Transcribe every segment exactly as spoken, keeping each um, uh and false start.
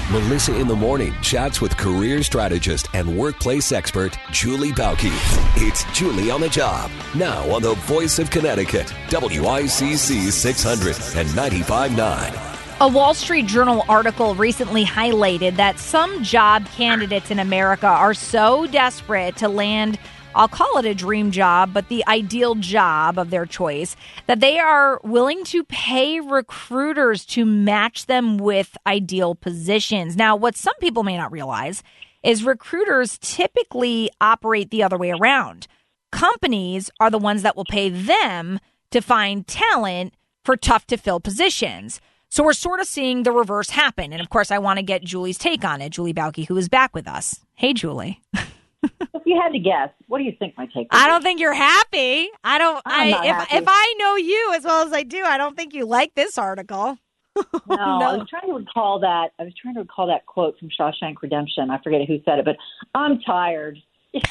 Melissa in the Morning chats with career strategist and workplace expert Julie Bauke. It's Julie on the Job, now on the Voice of Connecticut, W I C C six hundred and ninety-five point nine. A Wall Street Journal article recently highlighted that some job candidates in America are so desperate to land, I'll call it a dream job, but the ideal job of their choice, that they are willing to pay recruiters to match them with ideal positions. Now, what some people may not realize is recruiters typically operate the other way around. Companies are the ones that will pay them to find talent for tough-to-fill positions. So we're sort of seeing the reverse happen. And, of course, I want to get Julie's take on it, Julie Bauke, who is back with us. Hey, Julie. If you had to guess, what do you think my take would I be? don't think you're happy. I don't. I'm I not if happy. if I know you as well as I do, I don't think you like this article. No, I was trying to recall that. I was trying to recall that quote from Shawshank Redemption. I forget who said it, but I'm tired. this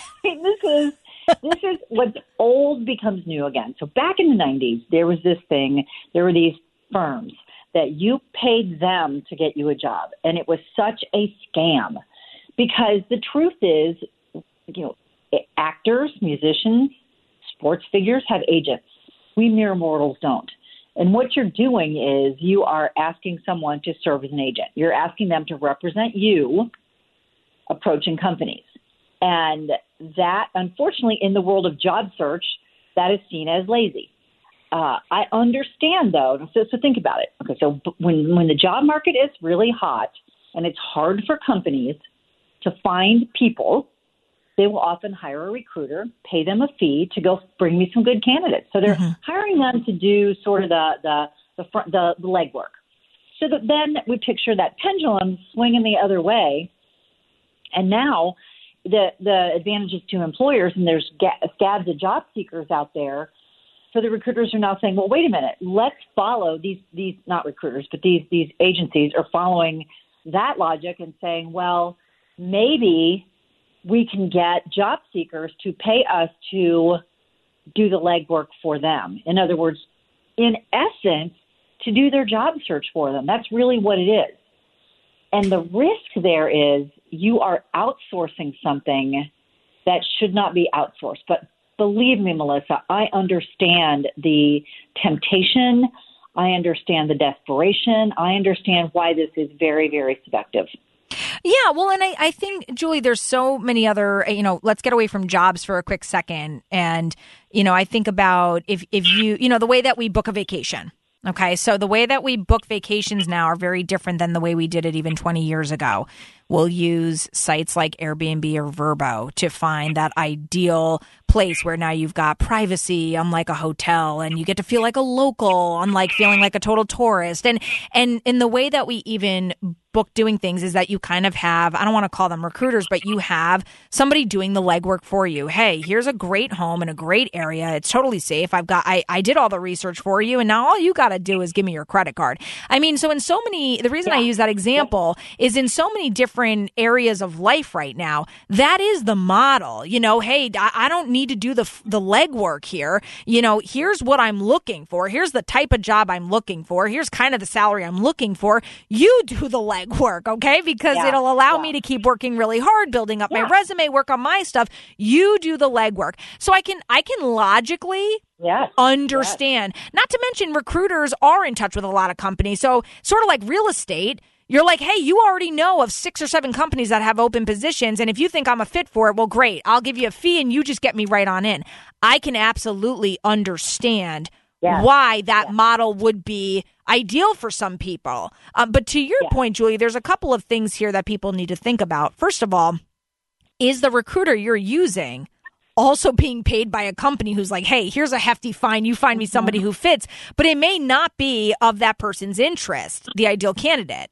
is this is what old becomes new again. So back in the nineties, there was this thing. There were these firms that you paid them to get you a job, and it was such a scam because the truth is, you know, actors, musicians, sports figures have agents. We mere mortals don't. And what you're doing is you are asking someone to serve as an agent. You're asking them to represent you approaching companies. And that, unfortunately, in the world of job search, that is seen as lazy. Uh, I understand, though. So, so think about it. Okay, so when when the job market is really hot and it's hard for companies to find people, they will often hire a recruiter, pay them a fee to go bring me some good candidates. So they're mm-hmm. hiring them to do sort of the the the, front, the the legwork. So that then we picture that pendulum swinging the other way, and now the the advantages to employers, and there's ga- scabs of job seekers out there. So the recruiters are now saying, well, wait a minute, let's follow these these not recruiters, but these these agencies are following that logic and saying, well, maybe we can get job seekers to pay us to do the legwork for them. In other words, in essence, to do their job search for them. That's really what it is. And the risk there is you are outsourcing something that should not be outsourced. But believe me, Melissa, I understand the temptation. I understand the desperation. I understand why this is very, very seductive. Yeah, well, and I, I think, Julie, there's so many other, you know, let's get away from jobs for a quick second. And, you know, I think about if, if you, you know, the way that we book a vacation. Okay, so the way that we book vacations now are very different than the way we did it even twenty years ago. We'll use sites like Airbnb or Vrbo to find that ideal place where now you've got privacy, unlike a hotel, and you get to feel like a local, unlike feeling like a total tourist. And and in the way that we even book doing things is that you kind of have, I don't want to call them recruiters, but you have somebody doing the legwork for you. Hey, here's a great home in a great area. It's totally safe. I've got, I, I did all the research for you, and now all you got to do is give me your credit card. I mean, so in so many, the reason yeah. I use that example yeah. is in so many different areas of life right now, that is the model. You know, hey, I, I don't need to do the the legwork here. You know, here's what I'm looking for. Here's the type of job I'm looking for. Here's kind of the salary I'm looking for. You do the legwork, okay? Because yeah. it'll allow yeah. me to keep working really hard, building up yeah. my resume, work on my stuff. You do the legwork. So I can I can logically Yes. understand. Yes. Not to mention recruiters are in touch with a lot of companies. So sort of like real estate, you're like, hey, you already know of six or seven companies that have open positions. And if you think I'm a fit for it, well, great. I'll give you a fee and you just get me right on in. I can absolutely understand yes. why that yes. model would be ideal for some people. Um, but to your yes. point, Julie, there's a couple of things here that people need to think about. First of all, is the recruiter you're using also being paid by a company who's like, hey, here's a hefty fine. You find me somebody who fits, but it may not be of that person's interest, the ideal candidate.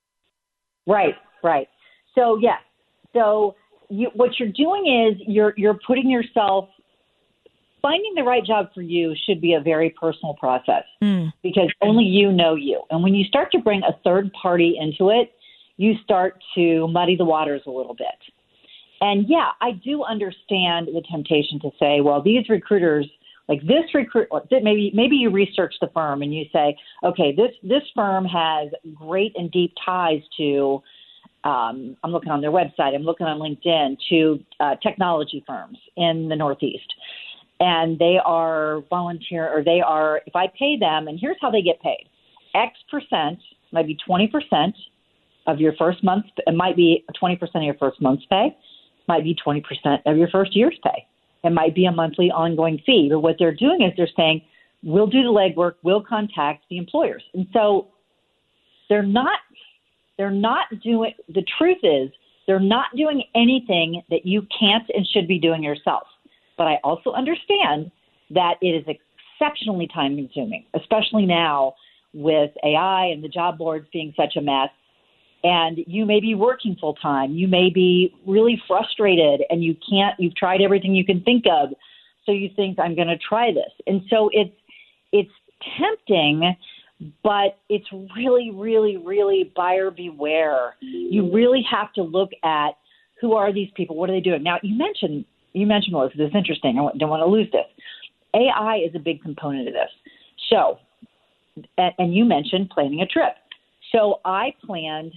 Right, right. So, yes. So you, what you're doing is you're you're putting yourself, finding the right job for you should be a very personal process mm. because only you know you. And when you start to bring a third party into it, you start to muddy the waters a little bit. And yeah, I do understand the temptation to say, well, these recruiters, like this recruit, maybe maybe you research the firm and you say, okay, this this firm has great and deep ties to um, I'm looking on their website, I'm looking on LinkedIn, to uh, technology firms in the Northeast. And they are volunteer, or they are, if I pay them, and here's how they get paid. X percent, might be twenty percent of your first month, it might be twenty percent of your first month's pay, might be twenty percent of your first year's pay. It might be a monthly ongoing fee. But what they're doing is they're saying, we'll do the legwork, we'll contact the employers. And so they're not, they're not doing, the truth is, they're not doing anything that you can't and should be doing yourself. But I also understand that it is exceptionally time consuming, especially now with A I and the job boards being such a mess. And you may be working full time. You may be really frustrated and you can't, you've tried everything you can think of. So you think, I'm going to try this. And so it's, it's tempting, but it's really, really, really buyer beware. You really have to look at who are these people? What are they doing? Now, you mentioned You mentioned, well, this is interesting. I don't want to lose this. A I is a big component of this. So, and, and you mentioned planning a trip. So I planned,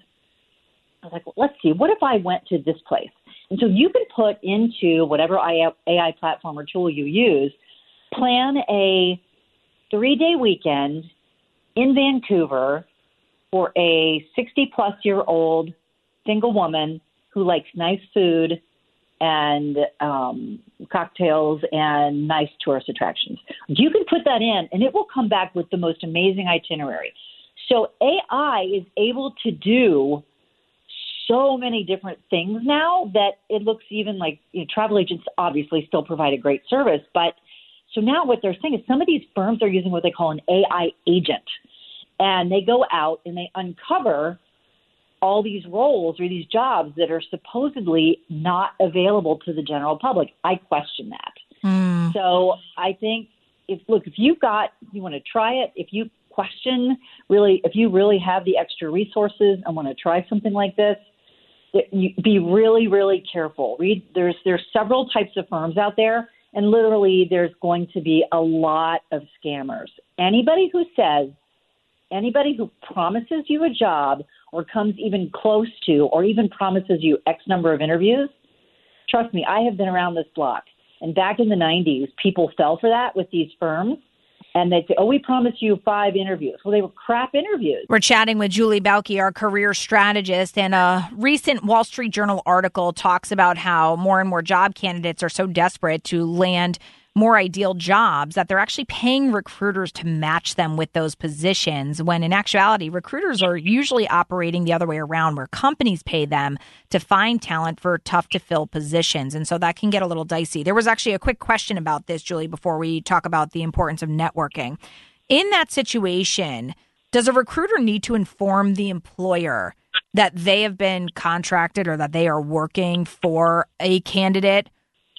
I was like, well, let's see, what if I went to this place? And so you can put into whatever A I platform or tool you use, plan a three-day weekend in Vancouver for a sixty-plus-year-old single woman who likes nice food and um, cocktails and nice tourist attractions. You can put that in, and it will come back with the most amazing itinerary. So A I is able to do so many different things now that it looks even like, you know, travel agents obviously still provide a great service. But so now what they're saying is some of these firms are using what they call an A I agent, and they go out and they uncover all these roles or these jobs that are supposedly not available to the general public. I question that. Mm. So I think if, look, if you've got, you want to try it, if you question really, if you really have the extra resources and want to try something like this, you be really, really careful. Read, there's, there's several types of firms out there, and literally there's going to be a lot of scammers. Anybody who says, anybody who promises you a job or comes even close to or even promises you X number of interviews, trust me, I have been around this block. And back in the nineties, people fell for that with these firms. And they'd say, oh, we promised you five interviews. Well, they were crap interviews. We're chatting with Julie Bauke, our career strategist, and a recent Wall Street Journal article talks about how more and more job candidates are so desperate to land more ideal jobs that they're actually paying recruiters to match them with those positions, when in actuality, recruiters are usually operating the other way around, where companies pay them to find talent for tough to fill positions. And so that can get a little dicey. There was actually a quick question about this, Julie, before we talk about the importance of networking. In that situation, does a recruiter need to inform the employer that they have been contracted or that they are working for a candidate?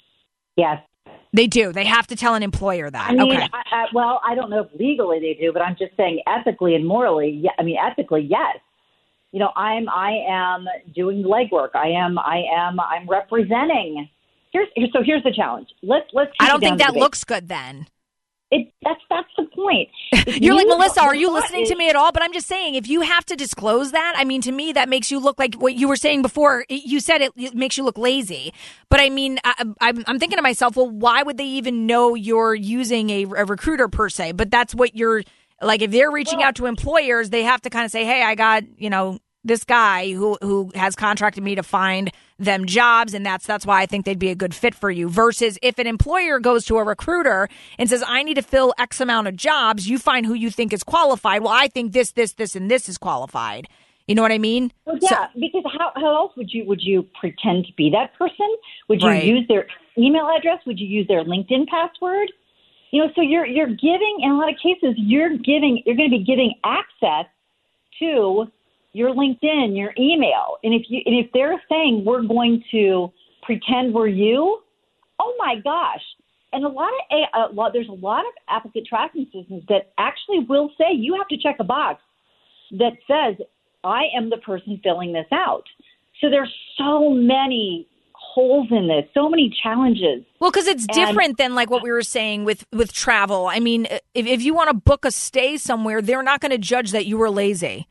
Yes. They do. They have to tell an employer that. I mean, okay. I, I, well, I don't know if legally they do, but I'm just saying ethically and morally. Yeah, I mean, ethically, yes. You know, I'm, I am doing the legwork. I am, I am, I'm representing. Here's, here, so here's the challenge. Let's, let's. I don't think that looks good then. It, that's that's the point. You're you, like, Melissa, are you listening is, to me at all? But I'm just saying, if you have to disclose that, I mean, to me, that makes you look like what you were saying before. You said it, it makes you look lazy. But I mean, I, I'm, I'm thinking to myself, well, why would they even know you're using a, a recruiter per se? But that's what you're, like, if they're reaching well, out to employers, they have to kind of say, hey, I got, you know, this guy who who has contracted me to find them jobs, and that's that's why I think they'd be a good fit for you. Versus if an employer goes to a recruiter and says, I need to fill X amount of jobs, you find who you think is qualified. Well, I think this, this, this, and this is qualified. You know what I mean? Well, yeah, so, because how, how else would you would you pretend to be that person? Would you right. use their email address? Would you use their LinkedIn password? You know, so you're you're giving, in a lot of cases, you're giving you're going to be giving access to your LinkedIn, your email. And if you and if they're saying we're going to pretend we're you, oh my gosh. And a lot of a lot, there's a lot of applicant tracking systems that actually will say you have to check a box that says I am the person filling this out. So there's so many holes in this, so many challenges. Well, because it's and, different than like what we were saying with, with travel. I mean, if, if you want to book a stay somewhere, they're not going to judge that you were lazy.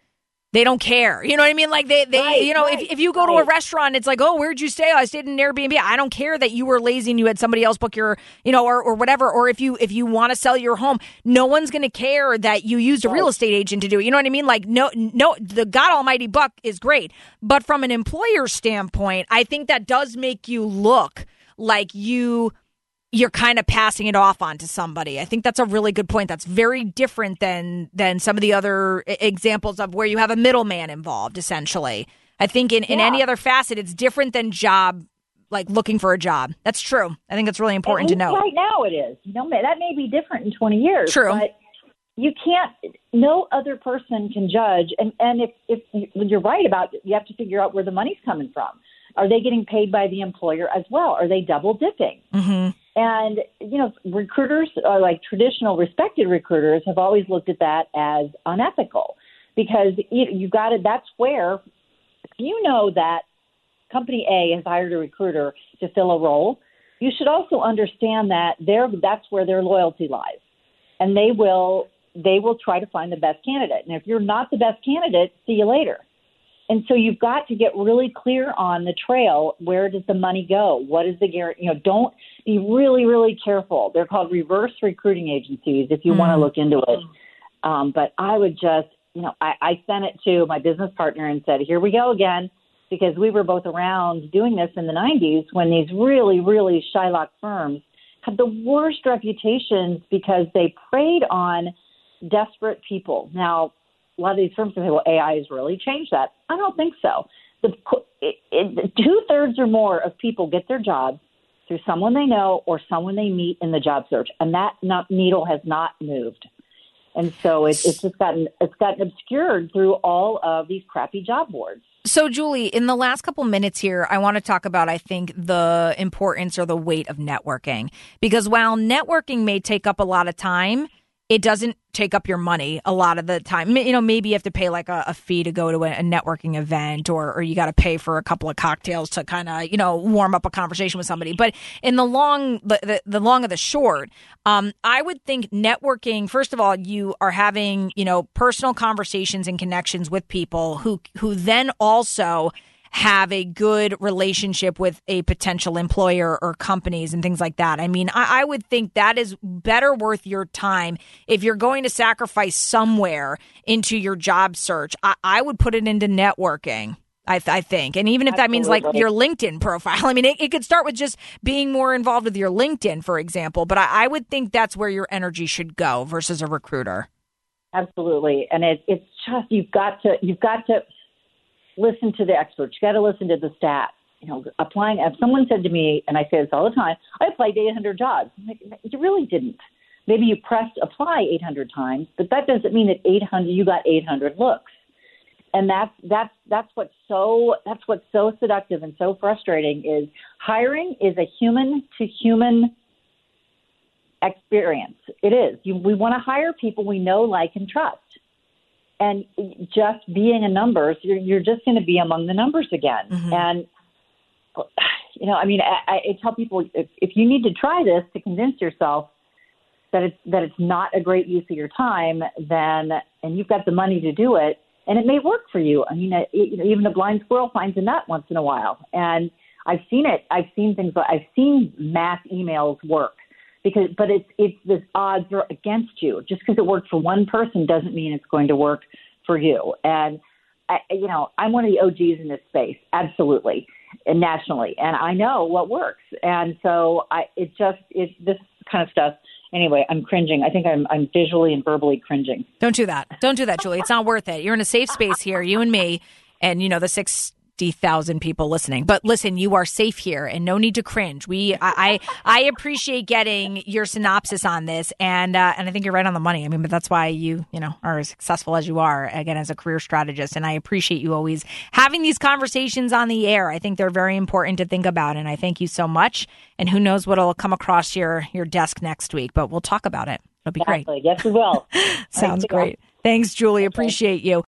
They don't care. You know what I mean? Like they, they right, you know, right, if, if you go right. to a restaurant, it's like, oh, where'd you stay? Oh, I stayed in an Airbnb. I don't care that you were lazy and you had somebody else book your, you know, or, or whatever. Or if you if you want to sell your home, no one's going to care that you used a right. real estate agent to do it. You know what I mean? Like, no, no, the God almighty buck is great. But from an employer standpoint, I think that does make you look like you... you're kind of passing it off onto somebody. I think that's a really good point. That's very different than than some of the other examples of where you have a middleman involved, essentially. I think in, in yeah. any other facet, it's different than job, like looking for a job. That's true. I think it's really important to know. Right now it is. You know, that may be different in twenty years. True. But you can't, no other person can judge. And, and if, if you're right about it, you have to figure out where the money's coming from. Are they getting paid by the employer as well? Are they double dipping? Mm-hmm. And, you know, recruiters, or like traditional respected recruiters, have always looked at that as unethical because you, you got to, that's where, if you know that company A has hired a recruiter to fill a role, you should also understand that they're, that's where their loyalty lies. And they will, they will try to find the best candidate. And if you're not the best candidate, see you later. And so you've got to get really clear on the trail. Where does the money go? What is the guarantee? You know, don't be really, really careful. They're called reverse recruiting agencies if you mm. want to look into it. Um, but I would just, you know, I, I sent it to my business partner and said, here we go again, because we were both around doing this in the nineties when these really, really Shylock firms had the worst reputations because they preyed on desperate people. Now, a lot of these firms say, well, A I has really changed that. I don't think so. The it, it, two-thirds or more of people get their jobs through someone they know or someone they meet in the job search, and that not, needle has not moved. And so it, it's just gotten it's gotten obscured through all of these crappy job boards. So, Julie, in the last couple minutes here, I want to talk about, I think, the importance or the weight of networking. Because while networking may take up a lot of time, it doesn't take up your money a lot of the time. You know, maybe you have to pay like a, a fee to go to a, a networking event, or, or you got to pay for a couple of cocktails to kind of, you know, warm up a conversation with somebody. But in the long, the, the, the long of the short, um, I would think networking, first of all, you are having, you know, personal conversations and connections with people who, who then also have a good relationship with a potential employer or companies and things like that. I mean, I, I would think that is better worth your time. If you're going to sacrifice somewhere into your job search, I, I would put it into networking. I, th- I think. And even if that means like your LinkedIn profile, I mean, it, it could start with just being more involved with your LinkedIn, for example. But I, I would think that's where your energy should go versus a recruiter. Absolutely. And it, it's just, you've got to, you've got to, listen to the experts. You got to listen to the stats. You know, applying. If someone said to me, and I say this all the time, I applied to eight hundred jobs. I'm like, you really didn't. Maybe you pressed apply eight hundred times, but that doesn't mean that eight hundred you got eight hundred looks. And that's that's that's what's so that's what's so seductive and so frustrating is hiring is a human to human experience. It is. You, we want to hire people we know, like, and trust. And just being a numbers, you're, you're just going to be among the numbers again. Mm-hmm. And, you know, I mean, I, I tell people if, if you need to try this to convince yourself that it's, that it's not a great use of your time, then, and you've got the money to do it, and it may work for you. I mean, it, you know, even a blind squirrel finds a nut once in a while. And I've seen it. I've seen things like, I've seen mass emails work. Because, but it's it's this odds are against you. Just because it worked for one person doesn't mean it's going to work for you. And I, you know, I'm one of the O Gs in this space, absolutely, and nationally, and I know what works. And so I, it just it this kind of stuff. Anyway, I'm cringing. I think I'm I'm visually and verbally cringing. Don't do that. Don't do that, Julie. It's not worth it. You're in a safe space here, you and me, and you know the six. thousand people listening. But listen, you are safe here and no need to cringe. We, I, I, I appreciate getting your synopsis on this. And, uh, and I think you're right on the money. I mean, but that's why you, you know, are as successful as you are, again, as a career strategist. And I appreciate you always having these conversations on the air. I think they're very important to think about. And I thank you so much. And who knows what'll come across your, your desk next week, but we'll talk about it. It'll be exactly. great. Yes, we will. Sounds great. Thanks, Julie. Appreciate you.